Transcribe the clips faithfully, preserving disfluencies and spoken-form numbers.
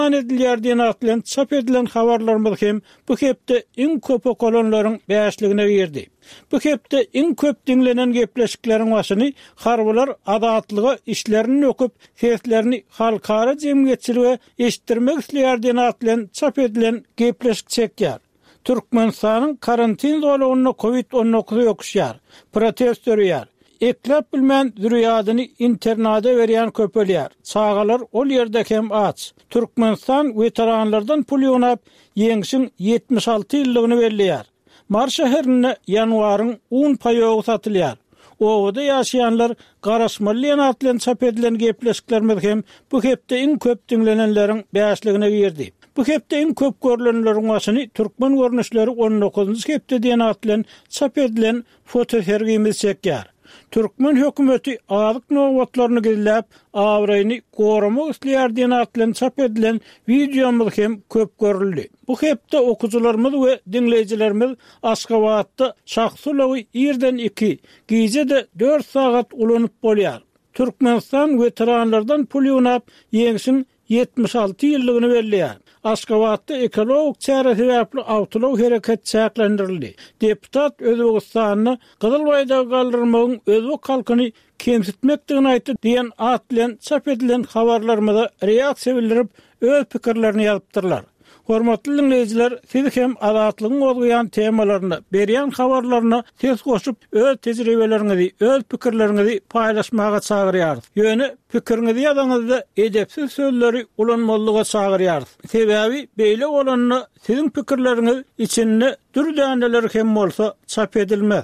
edilýär diýen atlan çap edilen habarlarymyz hem bu hepde iň köp okolanlaryň bäşligine girdi. Bu hepde iň köp dinlenen gepleşikleriň başyny harbylar adatlyga işlerini okup, seslerini halkara jemgyýetçiligi eşitdirmek isleýär diýen atlan çap edilen gepleşik çekýär. Türkmenistanyň karantin zolagyna covid on dokuz ýokuşýar, protest örýär. Eklep bilmän zürriýadyny internada berýän köpelýär. Çağalar ol ýerde hem aç. Türkmenistan veteranlardan pul ýonap, ýeňsiň yetmiş alty ýyllygyny belleýär. Mar şäherine ýanwaryň on paýogy satylýar. Owada ýaşaýanlar garaşmaly atlan çap edilen gepleşiklerimiz hem bu hepde iň köp dinlenenleriň bäşligine girdi. Bu hepde iň köp görülenleriň başyny türkmen görnüşleri on dokuzunçy hepde diýen atlan çap edilen fotosergimiz çekýär. Türkmen hökümeti azyk nowatlaryny gizläp, awraýyny goramak isleýär diýen atlan çap edilen videomyz hem köp görüldi. Bu hepde okujularymyz we dinleýijilerimiz Aşgabatda şahsuly ýerden iki, gizede dört sagat ulanyp bolýar. Türkmenistan veteranlardan pul ýonap, ýeňsiň yetmiş alty ýyllygyny belleýär. Aşgabatda ekologik çäre sebäpli awtolog hereket çäklendirildi. Deputat Özbegistanyny Gyzylbaýda galdyrmagyň özbek halkyny kemsitmekdigini aýtdy diýen atlan çap edilen habarlarymyza reaksiýa bildirip öz pikirlerini ýazypdyrlar. Hormatly dinleyijiler, siz hem adatlygyň bolýan temalaryny, berýän habarlaryny ses goşup öz tejribeleriňizi, öz pikirleriňizi paýlaşmaga çagyrýarys. Ýöne pikiriňizi ýazanyzda edepsiz sözleri ulanmalyga çagyrýarys. Sebäbi beýle bolanyny siziň pikirleriňiz içinde dürdanneler hem bolsa çap edilmez.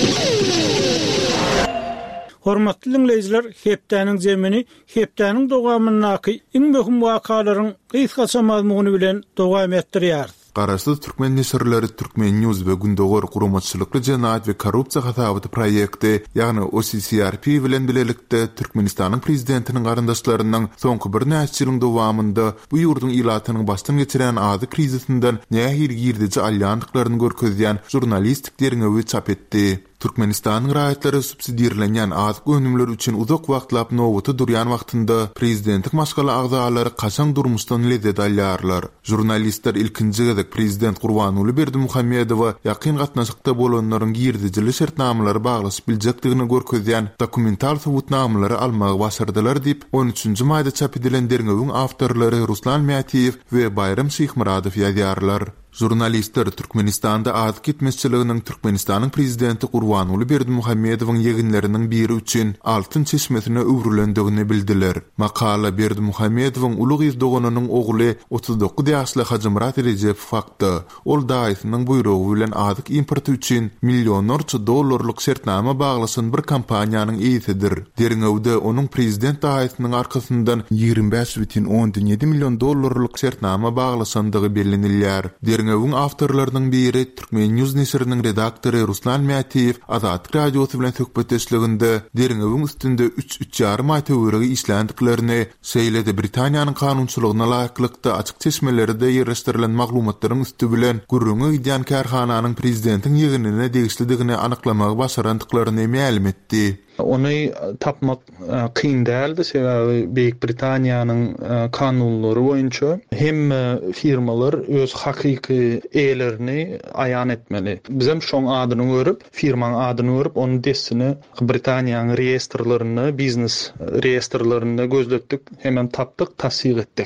Hormatly dinleyijiler, hepdäniň jemini, hepdäniň dogamy iň möhüm wakalaryň gysgaça mazmuny bilen dogam etdirýär. Garaşly türkmen nesirleri Türkmen News we Gündogor gurumatçylykly janaat we korrupsiýa hasaby proýekti, ýagny O C C R P bilen bilelikde Türkmenistanyň prezidentiniň garandaşlarynyň soňky bir näçe ýylyň dowamında bu ýurdun ilatynyň başdan geçiren ady krizisinden nähir girdici alýanlyklaryny görkezýän jurnalistik derňewi çap etdi. Türkmenistanyň raýatlary subsidiýerlenýän azyk önümler üçin uzak wagtlap nowata durýan wagtynda prezidentlik maşgala agzalary kaçan durmuşdan lezzet alýarlar. Jurnalistler ilkinji gezek prezident Gurbanuly Berdimuhammedowa ýakyn gatnaşykda bolanlaryň girdijili şertnamalary baglasyp biljekdigini görkezýän dokumental subutnamalary almagy başardylar diýip on üçünçi maýda çap edilen derňewiň awtorlary Ruslan Mätiýew we Bayram Şyhmuradow ýazýarlar. Jurnalistler Türkmenistanda azyk gitmesçiliginiň Türkmenistanyň prezidenti Gurbanuly Berdimuhammedowyň ýeginleriniň biri üçin altyn çeşmesine öwrülendigini bildiler. Makala Berdimuhammedowyň ulug ýyzdoganynyň ogly otuz dokuz ýaşly Hajymrat Rejep fakty. Ol daýysynyň buýrugy bilen azyk importy üçin millionlarça dollarlyk şertnama baglasyn bir kampaniýanyň eýsidir. Derňewde onuň prezident daýysynyň arkasyndan ýygrimi beş бүтүн oňdan ýedi million dollarlyk şertnama baglasandygy bellenilýär. Derňewiň awtorlarynyň biri Türkmen News nesiriniň redaktory Ruslan Mätiýew Azat radiosu bilen söhbetleşiginde derňewiň üstünde üç üç ýarym aý töweregi işländiklerini, şeýlede Britaniýanyň kanunçylygyna laýyklykda açyk çeşmelerinde ýerleşdirilen maglumatlaryň üstü bilen gurrungy ýan karhananyň prezidentiň ýeginine degişlidigini anyklamagy başarandyklaryny ma'lum etdi. Onu tapmak kıyın değildi. Sebebi Büyük Britanya'nın kanunları boyunca hem firmalar öz hakiki eylerini ayan etmeli. Bizim şon adını görüp, firmanın adını görüp, onun desini Britanya'nın reyestrlarını, biznes reyestrlarını gözlettik. Hemen taptık, tasdik ettik.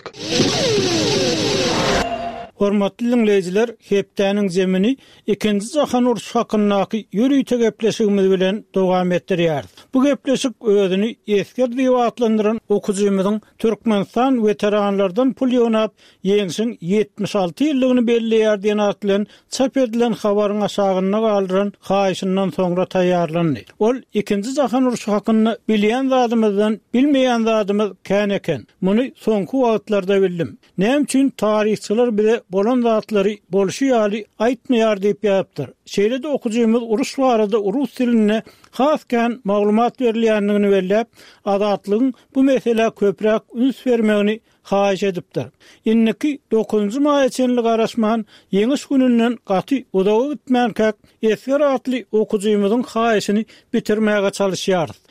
Hormatly dinleyijiler, hepdäniň jemini ikinji jahan uruşy hakyndaky ýürüýte gepleşigimiz bilen dowam etdirýär. Bu gepleşik özüni esker diýip atlandyran okujymyzyň Türkmenistan veteranlardan pul ýonap, ýeňsiň yetmiş alty ýyllygyny belleýär diýen atlan çap edilen habaryň aşagyna galdyran haýyşyndan soňra taýýarlandy. Ol ikinji jahan uruşy hakynda bilýän zadymyzdan bilmeýän zadymyz kän eken. Muny soňky wagtlarda bildim. Näme üçin tarihçiler bize bolan zatlary bolşy ýaly aýtmaýar diýip ýapdyr. Şeýlede okujymyz uruş barada urus diline hasken maglumat berilýändigini bellep, adatlygyň bu mesele köprek üns bermegini haýyş edipdir. Inniki dokuzunçy maýa çenli garaşman ýeňiş gününden gaty udawy gitmän kak esger atly okujymyzyň haýyşyny bitirmäge çalışýar.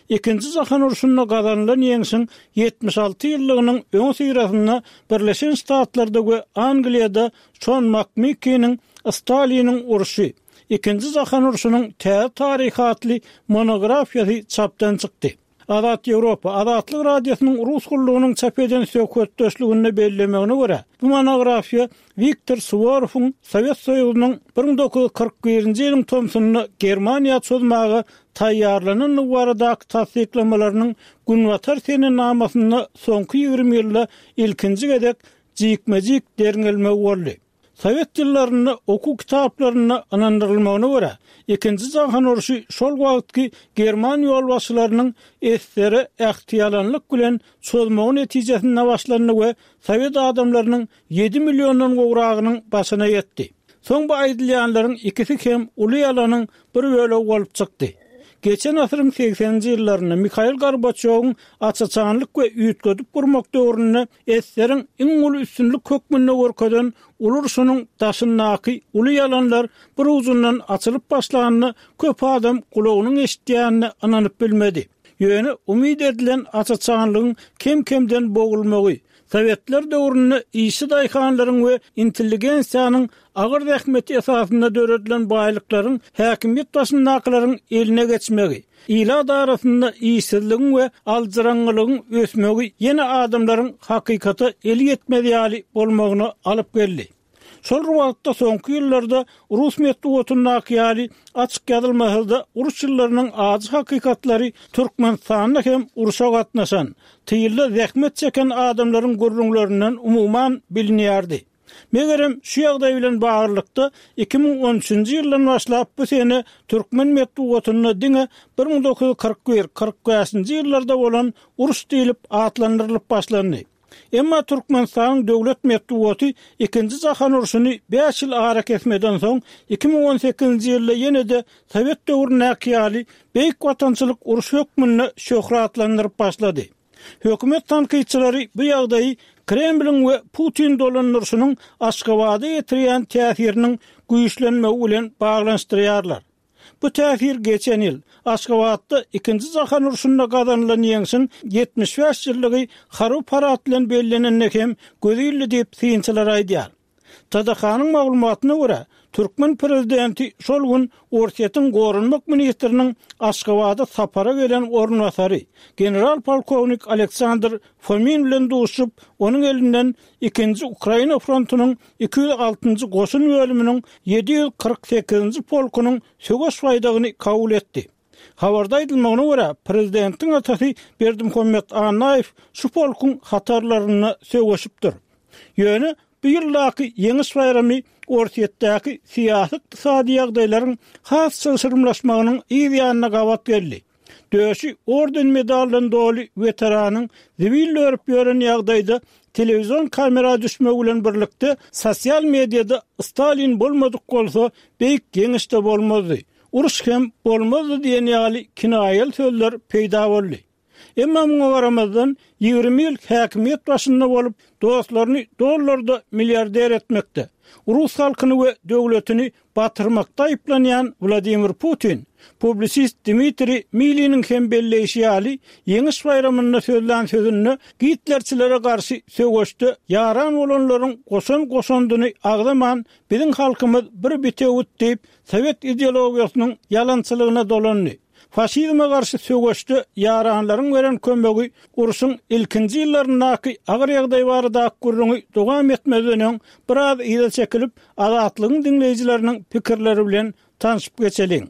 Ikinci Jahon Urşunyna gazanylan ýeňsiň ýetmiş alty ýyllygynyň öň syrasynda Birleşen Ştatlarda we Angliýada John McMeekin'in Stalin'in urşy, Ikinci Jahon Urşunyň täze taryhy adly monografiýasy çapdan çykdy. Azat Ýewropa Azatlyk radiosynyň rus gullugynyň çap eden söhbetdeşligini bellemegine görä, bu monografiýa Viktor Suvorov'un Sowet Soýuzynyň bir ming dokuz yüz kırk birinji ýylyň Tomsunyny Germaniýa çözmäge taýýarlanan wagtdaky tasdiqlamalarynyň günwatar seni namasyny soňky ýygrimi ýylda ilkinji gedek jikmejik deringelme boldy. Sowet ýyllaryny oku kitaplaryny anandyrylmagyna görä, Ikinji Jahon Urşy şol wagtky German ýolbaşçylarynyň esleri ähtiýalanlyk bilen çözmegi netijesinde başlandy we Sowet adamlarynyň ýedi millionyň gowragynyň başyna ýetdi. Soň bu aýdylýanlaryň ikisi hem uly ýalanyň bir bölegi bolup çykdy. Geçen asryň seksenji ýyllaryny Mikhail Gorbaçowyň açyçanlyk we üýtgedip gurmak döwründe eslerin iň uly üstünlik hökmüne görkezden ulurşunyň daşyndaky uly ýalanlar bir uzundan açylyp başlanyny köp adam gulagynyň eşitýänini ananyp bilmedi. Ýöne umyd edilen açyçanlygyň kem-kemden bogulmagy, Sowetler döwründe ýyşy daýhanlaryň we intelligensiýanyň agyr rahmeti esasynda döredilen baýlyklaryň häkimiýet başyndakylaryň eline geçmegi, ila darasynda ýyşsizligiň we aldyrangylygyň ösmegi ýene adamlaryň hakykata eli ýetmediýäli bolmagyna alyp geldi. Şol wagtda soňky ýyllarda Rus medeniýetiniň ýaly açyk ýazylmasynda uruş ýyllarynyň azy hakykatlary Türkmenistanda hem uruşa gatnaşan, tyýylla zähmet çeken adamlaryň gurrunlarynyň umumyň bilinýärdi. Megerem şu ýagdaý bilen baglykda iki ming on üçinji ýyldan başlap bu sene Türkmen medeniýetiniň diňe bir ming dokuz yüz kırk bir kırk beşinji ýyllarda bolan uruş diýilip atlandyrylyp başlandy. Emma Türkmenistanyň döwlet medeniýeti Ikinji Jahon Urşuny beş ýyl ara kesmeden soň iki ming on sekizinji ýylda ýene-de Sowet döwrüne ýaly beýik watançylyk uruş hökmüne şöhratlandyryp başlady. Hökümet tanqidçilari bu ýagdaýy Kremlin we Putin dolandyryşynyň Aşgabatda ýetirýän täsiriniň güýçlenmegi bilen baglanşdyrýarlar. Bu täsir geçen ýyl Aşgabatda Ikinji Jahon Urşunyna gazanylan ýeňsiň ýetmiş beş ýyllygy harup parat bilen bellenende hem gözelli diýip synçylar aýdýar. Tadahanyň maglumatyna görä, Türkmen prezidenti şol gün Ortaýatyň gorunmak ministriniň Aşgabatda sapara gelen ornwasary general polkovnik Aleksandr Fomin bilen duşup, onuň elinden ikinji Ukraina frontunyň iki yüz altynjy goşun bölüminiň yedi yüz kırk sekizinji polkunyň sögüş faýdagyny kabul etdi. Habarda aýdylmagyna görä, prezidentiň atasy Berdimuhammed Anaýew şu polkuň hatarlaryny sögüşipdir. Ýöne bu ýyldaky ýeňis bayramy Ortaýatdaky syýasy ykdysady ýagdaýlaryň has sırmlaşmagynyň ýygyna gawat geldi. Döşi orden medallan doly veteranyň zivil örüp ýören ýagdaýda telewizyon kamera düşmegi bilen birlikde sosial mediada Stalin bolmadyk bolsa beýik geňişde bolmazdy. Uruş hem bolmazdy diýen ýaly kinaýal sözler peýda boldy. Emma muňa garamazdan ýygrimi ýyl häkimiýet başynda bolup dostlaryny dollarda milliarder etmekde. Rus halkyny we döwletini batyrmakda aýplanýan Vladimir Putin, publisist Dmitri Milinin hem belleýişi ýaly ýeňis bayramyna sözlän sözünü Hitlerçilere garşy sögüşde yaran bolanlaryň goşan goşandyny agdaman biziň halkymyz bir bitewit diýip Sowet ideologiýasynyň ýalançylygyna dolandy. Faşizme garşy sögüşde yaranlaryň beren kömegi uruşyň ilkinji ýyllaryndaky agyr ýagdaý barada gurruny dowam etmezden biraz ýyl çekilip azatlygyň dinleýijileriniň pikirleri bilen tanyşyp geçeliň.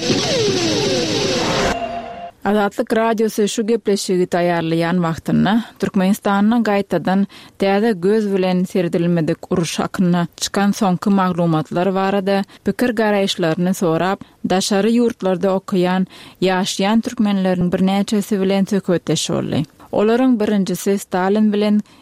Azatlyk radiosu şu gepleşigi taýýarlaýan wagtyna Türkmenistanyň gaýtadan täze göz bilen serdirilmedik uruş hakyna çykan soňky maglumatlar barada pikir garaýşlaryny sorap, daşary ýurtlarda okuyan, ýaşaýan türkmenleriň bir näçesi bilen söhbetleşýärler. Olaryň birinjisi Stalin bilen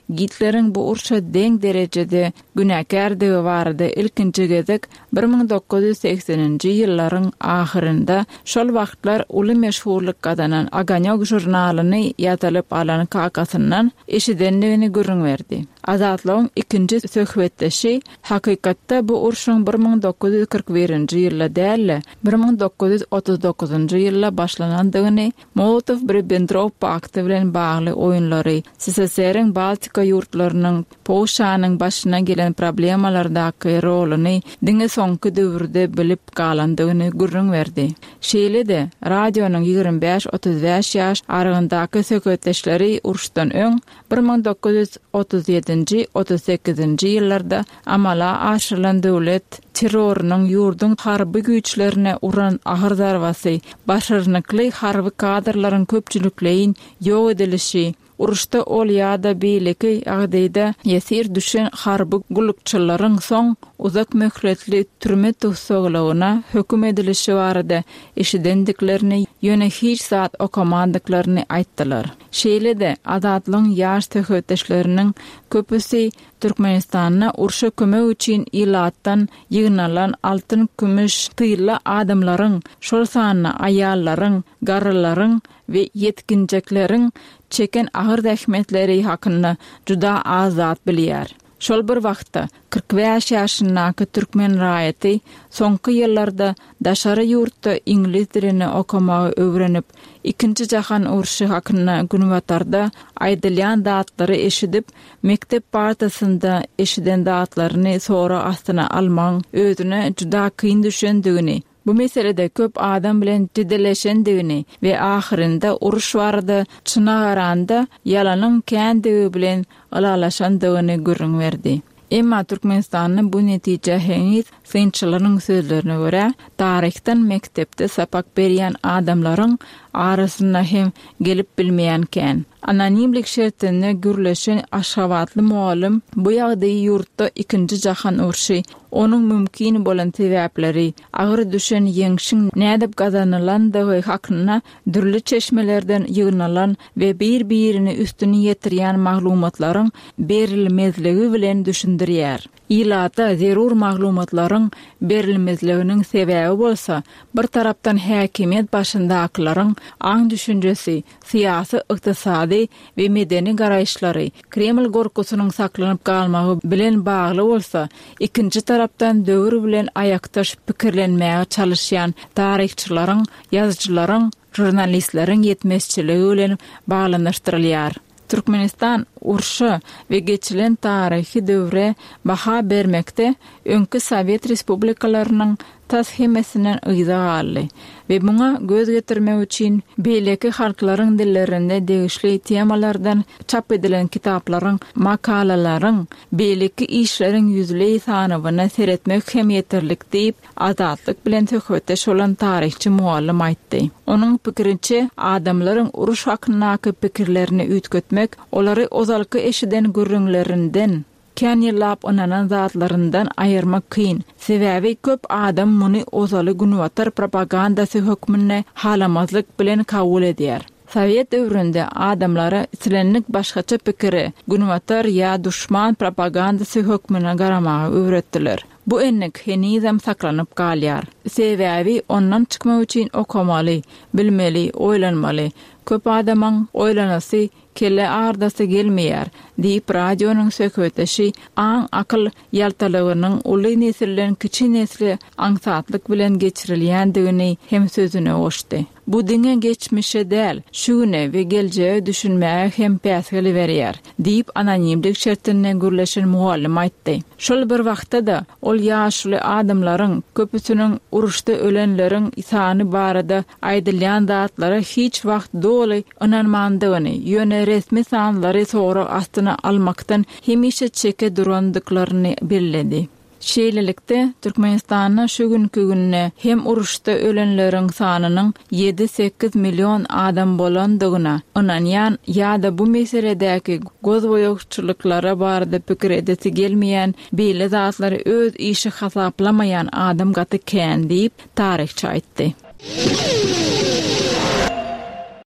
Gitlerin bu urşa deň derejede günäkärdigi barada ilkinji gezek bir ming dokuz yüz sekseninji ýyllaryň ahyrynda şol wagtlar uly meşhurlyk gazanan Aganyok jurnalyny ýatylyp alan kakasyndan eşidenligini görüň berdi. Azatlygyň ikinji söhbetdeşi hakykatda bu urşuň bir ming dokuz yüz kırk birinji ýylda däl, bir ming dokuz yüz otuz dokuzunji ýylda başlanandygyny, Molotov-Ribbentrop pakty bilen bagly oýunlary, S S S R-iň Baltika ýurtlarynyň Polşanyň başyna gelen problemalardaky roluny diňe soňky döwürde bilip galandygyny görüň berdi. Şeýle-de radionyň ýygrimi beş otuz beş ýaş aragyndaky söhbetdeşleri urşdan öň bir ming dokuz yüz otuz ýedinji otuz sekizinji ýyllarda amala aşyrylan döwlet terrorynyň ýurdun harby güýçlerine uran ahyr zarwasy, başarnykly harby kadrlaryň köpçülikleýin ýok edilişi, uruşda ol ýa-da beýleki agdaýda ýesir düşen harby gulukçylaryň soň uzak möhletli türme tutsaglawyna höküm edilişi barada eşidendiklerini ýöne hiç zat okamandyklaryny aýtdylar. Şeýle-de azatlygyň ýaş töhütdeşleriniň köpüsi Türkmenistanyna urşa kömek üçin ilatdan ýygnalan altyn kümüş tyýla adamlaryň, şol sanyna aýallaryň, garrylaryň we yetkinjekleriň çeken ahyr zähmetleri hakynda juda az zat bilýär. Şol bir wagtda kırk beş ýaşyndaky türkmen raýaty soňky ýyllarda daşary ýurtda ingliz dilini okamagy öwrenip, ikinji jahan urşy hakynda günwatarda aýdylýan datlary eşidip, mektep partasynda eşiden datlaryny sonra astyna almaň özüne juda kyn düşendigini, bu meselede köp adam bilen jiddileşendigini we ahyrynda uruş barada çynagaranda ýalanyň kändigi bilen alalaşandygyny görüň berdi. Emma Türkmenistanyň bu netije heňiz synçylaryň sözlerine görä, tarihten mektepde sapak berýän adamlaryň arasynda hem gelip bilmeýänken. Anonimlik şertine gürleşen aşgabatly muallim bu ýagdaýy ýurtda ikinji jahan urşy, onuň mümkin bolan sebäpleri, agyr düşen ýeňşiň nädip gazanylandygy hakynda dürli çeşmelerden ýygnalan we bir-birini üstüne ýetirýän maglumatlaryň berilmezligi bilen düşündirýär. İlata zerur maglumatlaryň berilmezliginiň sebäbi bolsa, bir tarapdan häkimiýet başyndakylaryň aň düşünjesi, syýasy, ykdysady we medeni garaýşlary Kreml gorkusynyň saklanyp galmagy bilen bagly bolsa, ikinji tarapdan döwür bilen aýakdaş pikirlenmäge çalışýan tarihçylaryň, ýazgylaryň, jurnalistleriň ýetmezçiligi bilen baglanyrtyrylýar. Türkmenistan urşa we geçilen tarihi döwre baha bermekde öňkü Sowet respublikalarynyň tasihmesinden ýyza aldy we buňa göz getirmek üçin beýleki halklaryň dillerinde degişli temalardan çap edilen kitaplaryň, makalalaryň, beýleki işleriň ýüzli sanawyna seretmek hem ýeterlik diýip azatlyk bilen töhfetdeş bolan tarihçi muallim aýtdy. Onuň pikirinçe adamlaryň uruş hakyndaky pikirlerini üýtgetmek, olary ozalky eşiden görüňlerinden kän ýyllap onanan zatlaryndan aýyrmak kyn. Sebäbi köp adam muny ozaly günwatar propagandasy hökmüne halamazlyk bilen kabul edýär. Sowet döwründe adamlara silenlik başgaça pikiri, günwatar ýa düşman propagandasy hökmüne garamagy öwretdiler. Bu ennek henizem saklanyp galýar. Sebäbi ondan çykmak üçin okamaly, bilmeli, oýlanmaly. Köp adamyň oýlanasy kelle ardasy gelmeýär diýip radionyň söhbetdeşi aň akyl ýaltalygynyň uly nesilden kiçi nesli aňsatlyk bilen geçirilýändigini hem sözüne goşdy. Bu diňe geçmişe däl, şu güne we geljeğe düşünmäge hem päsgeli berýär diýip anonimlik şertine gürleşen muallim aýtdy. Şol bir wagtda da ol ýaşly adamlaryň köpüsiniň uruşda ölenleriň isany barada aýdylýan datlary hiç wagt doly inanmandygyny, ýöne resmi sanlary sonra astyna almakdan hemişe çeke durandyklaryny bellädi. Şeýlelikde Türkmenistanyň şu günkü günne hem uruşda ölenleriň sanynyň ýedi sekiz million adam bolandygyna inanýan ýa-da bu meseledäki gözboýagçylyklara barada pikir edesi gelmeýän beýle zatlary öz işi hasaplamaýan adam gaty kän diýip tarihçi aýtdy.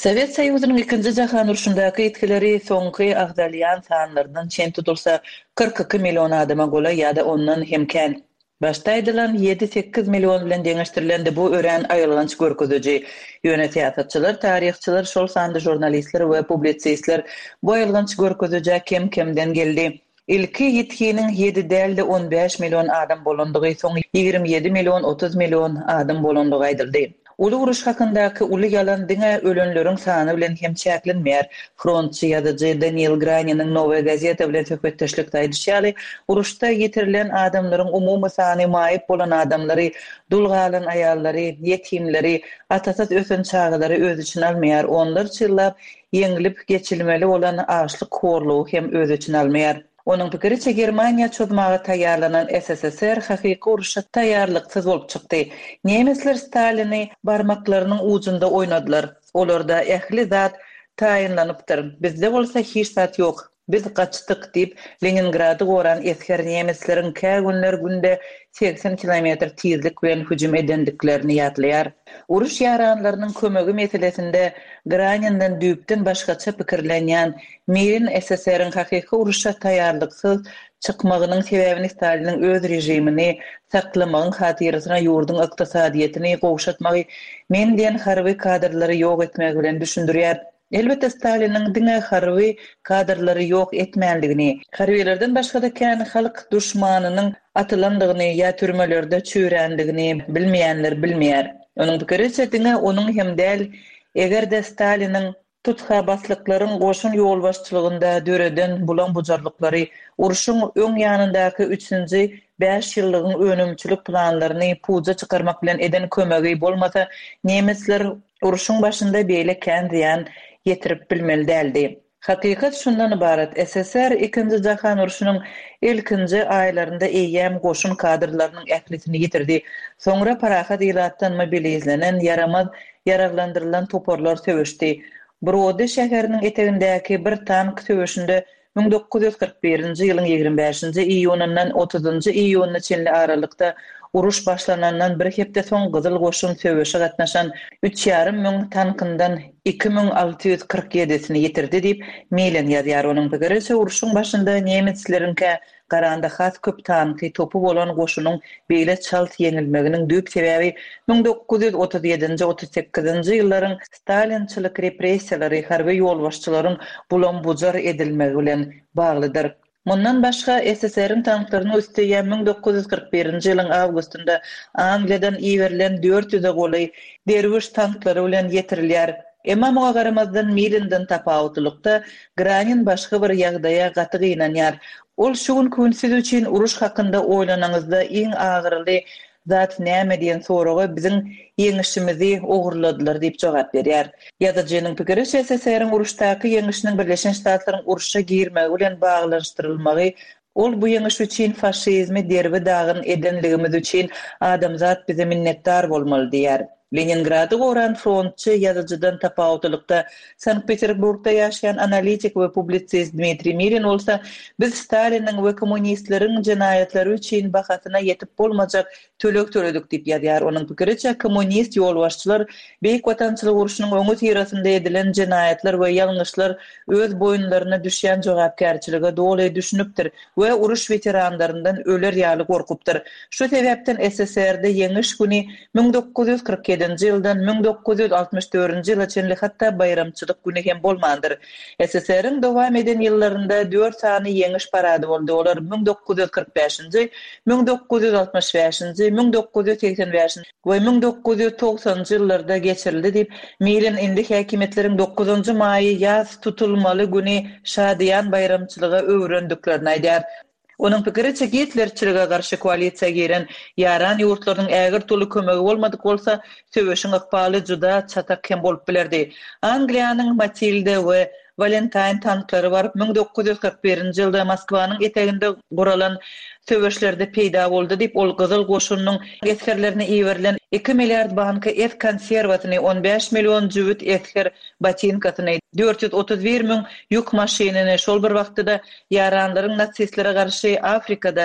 Sovet Soýuzynyň ikinji jahan uruşundaky etkileri soňky agdalyan sanlaryndan çen tutulsa kırk iki million adama gola ýa-da ondan hemkän. Başta aýdylan ýedi sekiz million bilen deňeşdirilendi bu ören aýylganç görkeziji. Ýöne siýasatçylar, taryhçylar, şol sandy jurnalistler we publisistler bu aýylganç görkezije kem-kemden geldi. İlki ýetkiniň ýedi dälde on beş million adam bolandygy soň ýigirme ýedi million otuz million adam bolandygy aýdyldy. Ulu uruş hakyndaky uly ýalan diňe ölenleriň sany bilen hem çäklenmeýär. Frontçy ýazyjy Daniel Granynyň Nowa Gazeta bilen söhbetdeşlikde aýdýaly, uruşda ýitirilýän adamlaryň umumy sany maýyp bolan adamlary, dulgalan aýallary, ýetimleri, atasat ösen çağlary öz içine almaýar. Onlar çyllap ýeňilip geçilmeli bolan açlyk horlugy hem öz içine almaýar. Onun pikiriçe Germaniýa çözmäge taýýarlanan S S S R hakyky uruşa taýýarlyksyz bolup çykdy. Nemesler Stalini barmaklarynyň ujunda oynadylar. Olarda ähli zat taýinlanypdyr. Bizde bolsa hiç zat ýok. Biz gaçdyk diýip Leningrady goran esker nemesleriň kägünler günde seksen kilometr tezlik bilen hüjüm edendiklerini ýatlaýar. Uruş ýaranlarynyň kömegi meselesinde Granyandan düýpden başgaça pikirlenýän Mirin S S S R-iň hakyky uruşa taýýarlyksyz çykmagynyň sebäbini Staliniň öz rejimini saklamagyň hatyrysyna ýurdun ykdysadyetini gowşatmagy men diýen harby kadrlary ýok etmek bilen düşündirýär. Elbette Staliniň diňe harby kadrlary ýok etmänligini, harbylerden başga da kän halk düşmanynyň atylandygyny ýa türmelerde çüýrendigini bilmeýänler bilmeýär. Onuň pikiriçe diňe onuň hem däl egerde Staliniň tutha baslyklaryň goşun ýol başçylygynda döreden bulan bujarlyklary, uruşyň öň ýanyndaky üçinji beş ýyllygyň önümçilik planlaryny puja çykarmak bilen eden kömegi bolmasa, nemesler uruşyň başynda beýle kän diýen ýetirip bilmeli däldi. Hakykat şundan ibaret. S S S R ikinji jahan uruşynyň ilkinji aýlarynda eýýäm goşun kadrlarynyň ählitini ýetirdi. Soňra parahat ýylatdan mobilizlenen yaramaz yararlandyrylan toporlar töweşdi. Brody şäheriniň etegindäki bir tank töweşinde bin dokuz ýüz kırk birinji ýylyň ýigirme beşinji iýunundan otuzynji iýunyna çenli aralykda uruş başlanandan bir hepde soň Gyzyl goşun töweşe gatnaşan üç ýarym ming tankyndan iki bin alty ýüz kırk ýedisini ýetirdi diýip Milen ýazýar. Onuň pikiriçe uruşyň başynda nemesleriňke garanda has köp tanky topu bolan goşunyň beýle çalt ýeňilmeginiň düýp sebäbi bin dokuz ýüz otuz ýedinji otuz sekizinji ýyllaryň Stalinçylyk repressiýalary harby ýolbaşçylaryň bulan bujar edilmegi bilen baglydyr. Mundan başga S S S R-iň tanklaryny üstüýän bin dokuz ýüz kırk birinji ýylyň awgustunda Angliýadan iýerilen dört ýüze goly derwiş tanklary bilen ýetirilýär. Emma muga garamazdan Milendan tapawutlykda Granin başga bir ýagdaýa gaty gynanýar. Ol şu gün künsiz üçin uruş hakynda oýlanaňyzda iň agyrly zat näme diýen soraga biziň ýeňişimizi ogurladylar diýip jogap berýär. Ýazyjynyň pikiriçe S S S R-iň uruşdaky ýeňişiniň Birleşen Ştatlaryň uruşa girmegi bilen baglanşdyrylmagy, ol bu ýeňiş üçin faşizmi derbi dagyn edenligimiz üçin adamzat bize minnetdar bolmaly diýär. Leningrady goran frontçy ýazyjydan tapawutlykda Sankt Peterburgda ýaşaýan analitik we publisist Dmitri Mirin bolsa biz Staliniň we kommunistleriň jinaýatlary üçin bahasyna ýetip bolmajak tölek töledik diýip ýazýar. Onuň pikiriçe kommunist ýolbaşçylar beýik watançylyk uruşynyň öňü tirasynda edilen jinaýatlar we ýalňyşlar öz boýunlaryna düşýän jogapkärçiligi doly düşünüpdir we uruş veteranlaryndan öler ýaly gorkupdyr. Şu sebäpden S S S R-de ýeňiş güni bin dokuz ýüz kırk ýedinji ýyldan bin dokuz ýüz altmış dörtnji ýyla çenli hatda bayramçylyk güni hem bolmandyr. S S S R-iň dowam eden ýyllarynda dört sany ýeňiş parady boldy. Olar bin dokuz ýüz kırk beşinji, bin dokuz ýüz altmış beşinji, bin dokuz ýüz seksen beşinji we bin dokuz ýüz togsanjy ýyllarda geçirildi diýip Milen indi häkimetleriň dokuzynjy maýy ýaz tutulmaly güni şadyan bayramçylyga öwrendiklerini aýdýar. Onuň pikiriçe Hitlerçilige garşy koalisiýa giren ýaran ýurtlarynyň ägir toly kömegi bolmadyk bolsa söwüşiň ykbaly juda çatak hem bolup bilerdi. Angliýanyň Matilda we Valentine tanklary bar bin dokuz ýüz kırk birinji ýylda Moskwanyň eteginde guralan söwüşlerde peýda boldy diýip ol Gyzyl goşunyň eskerlerine iýerilen iki milliard banka et konserwatyny on beş million jüwüt esker batinkasyny dört ýüz otuz bir min ýük maşinini şol bir wagtda ýaranlaryň natsistlere garşy Afrikada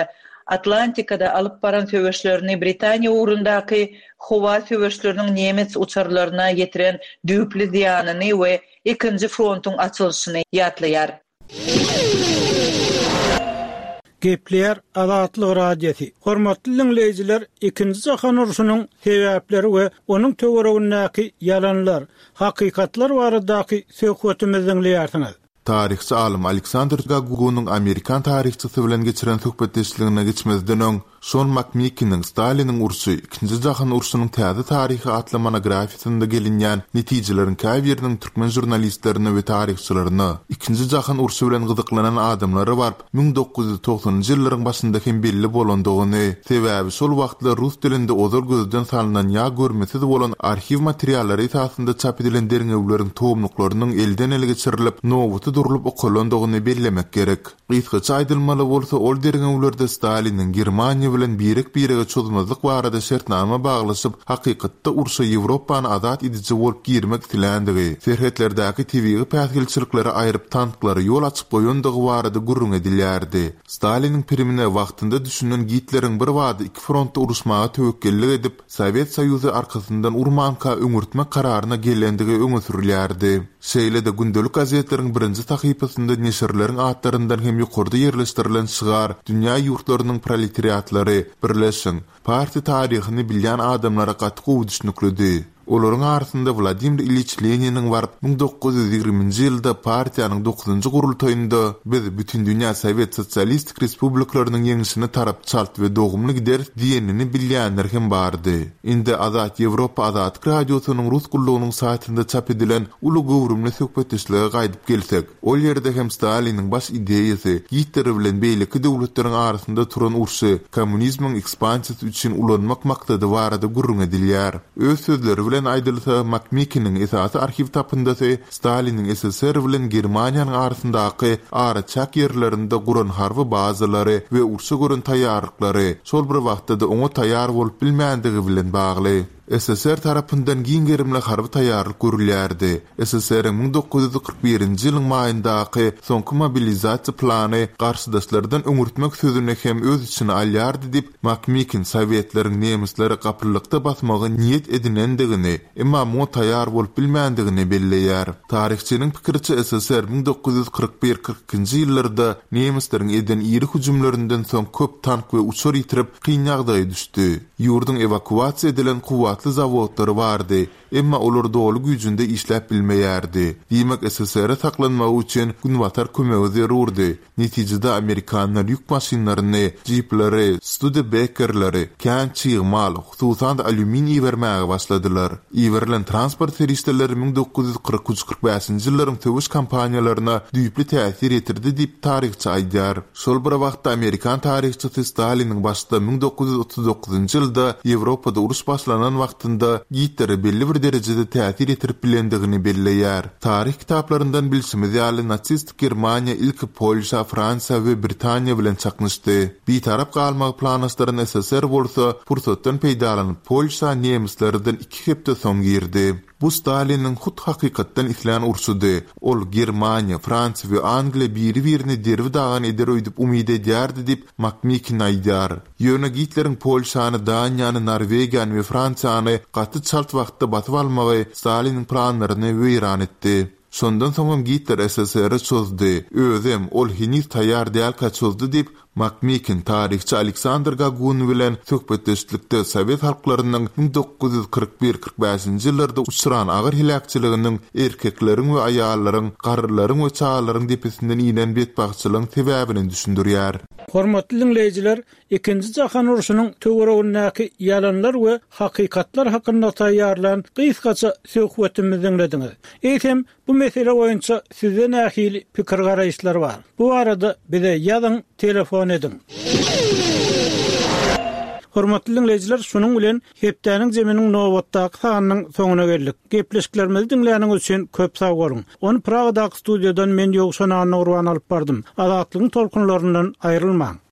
Atlantikada alıp baran söwüşlerini Britaniya uğrundaky howa söwüşleriniň Nemes uçarlaryna getiren düýpli ziýanyny we ikinji frontuň açylyşyny ýatlaýar. Gepler Azatlyk radiosi. Hormatly dinleýijiler, ikinji jahan uruşynyň sebäpleri we onuň töweregindäki ýalanlar, hakykatlar baradaky söhbetimizi dinleýärsiňiz. Tarihçi alim Aleksandr Gagugunun Amerikan tarihçisi bilen geçiren söhbetdeşligine geçmezden öň Sean McMeekin'in Stalin'in ursu ikinji jahan ursunyň täze tarihi atly monografisinde gelinýän netijelerin käbiriniň türkmen jurnalistlerini we tarihçylaryny ikinji jahan ursu bilen gyzyklanan adamlary bar bin dokuz yüz toksanyňjy ýyllaryň başynda hem belli bolandygyny, sebäbi şol wagtlar rus dilinde ozal gözden salynan ýa görmesiz bolan arxiv materiallary esasynda çap edilen derňewleriň toğumlyklarynyň elden ele geçirilip nowaty durulup okulandygyny bellemek gerek. Gysgaça aýdylmaly bolsa ol derňewlerde Staliniň Germaniýa bilen birek birege çözmezlik barada şertnama baglaşyp hakykatda urşa Ýewropany azat edici bolup girmek diländigi, serhetlerdäki tebigy päsgilçilikleri aýryp tanklary ýol açyp goýandygy barada gurrun edilýärdi. Staliniň pirimine wagtynda düşünen Hitleriň bir wada iki frontda uruşmaga töwekkillik edip Sowet Soýuzy arkasyndan urmanka öňürtmek kararyna gelendigi öňe sürilýärdi. Şeýle-de gündelik gazetleriň birinji tahypasynda neşirleriň atlaryndan hem ýokarda ýerleşdirilen şygar dünýä ýurtlarynyň proletariatlary birleşen parti taryhyny bilýän adamlara gatgy düşnükledi. Olaryň arasynda Vladimir Ilyich Leninin var bin dokuz yüz ýygrimiňji ýylda partiýanyň dokuzunjy gurultaýynda biz bütün dünýä Sowet Sosialistik Respublikalarının ýeňişini tarap çalt we dogumly gider diýenini bilýänler hem bardy. Indi Azat Ýewropa Azat radiosynyň rus gullugynyň saýtynda çap edilen uly gowrumly söhbetdeşlige gaýdyp gelsek, ol ýerde hem Staliniň baş ideýasy Hitler bilen beýleki döwletleriň arasynda turan urşy kommunizmiň ekspansiýasy üçin ulanmak maksady barada gurrun edilýär. Öz sözleri bilen aýdylsa, McMeekin'in esasy arxiv tapyndasy Staliniň S S R bilen Germaniýanyň arasyndaky araçak ýerlerinde guran harby bazalary we urşa görän taýýarlyklary şol bir wagtda oňa taýýar bolup bilmänligi bilen bagly. S S R tarapyndan giňerimli harby taýýarlyk görülýärdi. S S R'ň bin dokuz yüz kırk birinji ýylyň maýyndaky soňky mobilizasiýa plany garşydaşlardan öňürtmek sözüne hem öz içine alýardy diýip McMeekin Sowietleriň nemisleri gapyrlykda basmagy niýet edinendigini, emma mu taýýar bolup bilmändigini belleýär. Tarihçiniň pikirçe S S R bin dokuz yüz kırk bir kırk ikinji ýyllarda nemisleriň eden iri hujumlaryndan soň köp tank we uçur ýitirip kyn ýagdaýa düşdi. Ýurdun evakuasiýa edilen kuwat zawodlary bardy, emma olar dolu güýjünde işläp bilmeýärdi. Diýmek S S R saklanmagy üçin günwatar kömegi zerurdy. Netijede Amerikanlar ýük maşynlaryny, jeepleri, Studebakerleri, kän çyğmal, hususan da alüminiýum bermäge başladylar. Iwerilen transport serişdeleri bin dokuz yüz kırk üç kırk beşinji ýyllaryň töwüş kampaniýalaryna düýpli täsir etirdi diýip tarihçy aýdýar. Şol bir wagtda Amerikan tarihçisi Staliniň başda bin dokuz yüz otuz dokuzunjy ýylda Ýewropada uruş başlanan wagtynda Hitler belli bir derejede täsir etirip bilendigini belleýär. Tarih kitaplaryndan bilsimiz ýaly natsist Germaniýa ilki Polşa, Fransa we Britaniýa bilen çaknyşdy. Bir tarap galmagy planlaşdyran S S R bolsa pursatdan peýdalanyp Polşa nemislerden iki hepde soň girdi. Bu Staliniň hut hakykatdan islan urşudy. Ol Germaniýa, Fransa we Angliýa biri-birini derbi dagan eder öýdüp umyt edýärdi diýip McMeekin aýdýar. Ýöne Hitleriň Polşany, Daniýany, Norwegiýany we Fransiýany gaty çalt wagtda batyp almagy Staliniň planlaryny weýran etdi. Şondan soň Hitler S S R'e çözdi. Özem ol hiniz taýýar däl kaçyldy diýip McMeekin tarihçi Aleksandr Gagun bilen söhbetdeşlikde Sowet halklarynyň bin dokuz yüz kırk bir kırk beşinji ýyllarda uçuran agyr hilakçylygynyň erkekleriň we aýallaryň, garrylaryň we çagalaryň depesinden inen betbagçylygyň sebäbini düşündirýär. Hormatly dinleýijiler, ikinji jahan uruşynyň töweregindäki ýalanlar we hakykatlar hakynda taýýarlan gysgaça söhbetimizi dinlediňiz. Eýsem, bu mesele boýunça sizde nähili pikir garaýşlar bar. Bu arada bize ýazyň, telefon edin. Hormatly dinleýijiler, şunuň bilen hepdäniň jeminiň nowatdaky sanynyň soňuna geldik. Gepleşiklerimizi dinleýäniň üçin köp sag bolun. Onu Pragadaky studiýadan men ýogşan Anna Urban alyp bardym. Azatlygyň tolkunlaryndan aýrylmaň.